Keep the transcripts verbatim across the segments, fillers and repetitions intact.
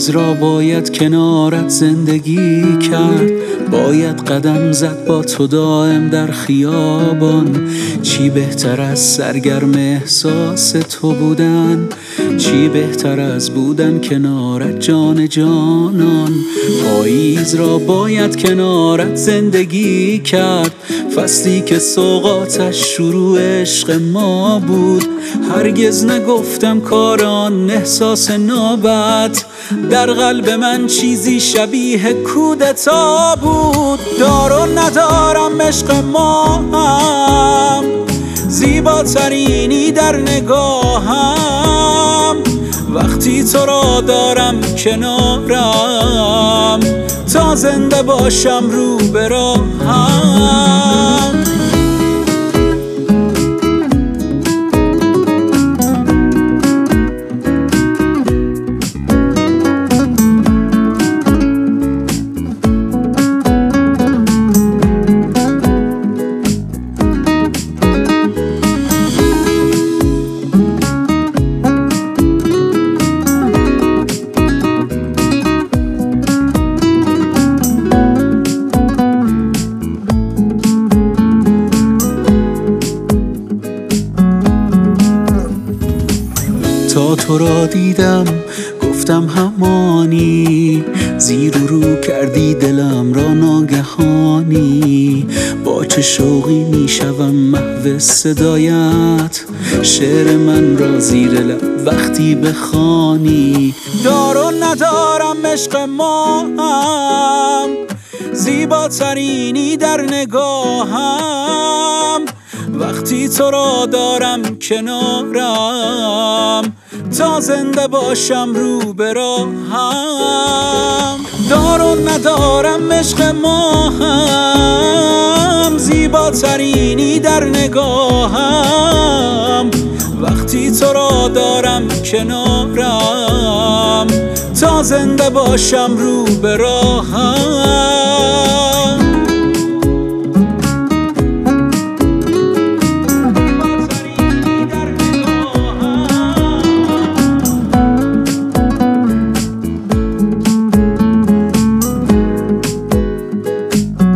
پاییز را باید کنارت زندگی کرد، باید قدم زد با تو دائم در خیابان. چی بهتر از سرگرم احساس تو بودن، چی بهتر از بودن کنارت جان جانان. پاییز را باید کنارت زندگی کرد، فصلی که سوغاتش شروع عشق ما بود. هرگز نگفتم کاران احساس نابد، در قلب من چیزی شبیه کودتا بود. دار و ندارم عشق ما هم، زیباترینی در نگاهم. وقتی تو را دارم کنارم، تا زنده باشم رو به راهم. تا تو را دیدم گفتم همانی، زیر و رو کردی دلم را ناگهانی. با چه شوقی میشوم محو صدایت، شعر من را زیر لب وقتی بخوانی. دار و ندارم عشق ما هم، زیباترینی در نگاهم. وقتی تو را دارم کنارم، تا زنده باشم رو به راهم. دار و ندارم عشق ما هم، زیباترینی در نگاهم. وقتی تو را دارم کنارم، تا زنده باشم رو به راهم.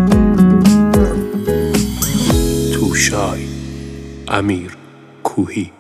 امیر کوهی.